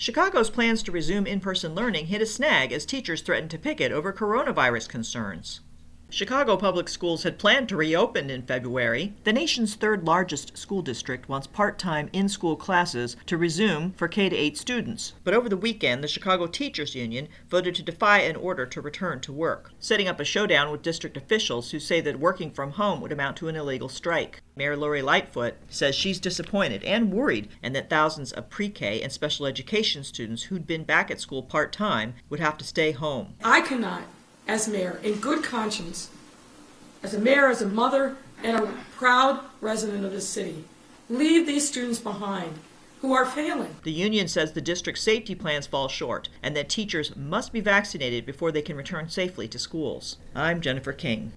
Chicago's plans to resume in-person learning hit a snag as teachers threatened to picket over coronavirus concerns. Chicago Public Schools had planned to reopen in February. The nation's third largest school district wants part-time in-school classes to resume for K-8 students. But over the weekend, the Chicago Teachers Union voted to defy an order to return to work, setting up a showdown with district officials who say that working from home would amount to an illegal strike. Mayor Lori Lightfoot says she's disappointed and worried, and that thousands of pre-K and special education students who'd been back at school part-time would have to stay home. I cannot, as mayor, in good conscience, as a mayor, as a mother, and a proud resident of this city, leave these students behind who are failing. The union says the district's safety plans fall short and that teachers must be vaccinated before they can return safely to schools. I'm Jennifer King.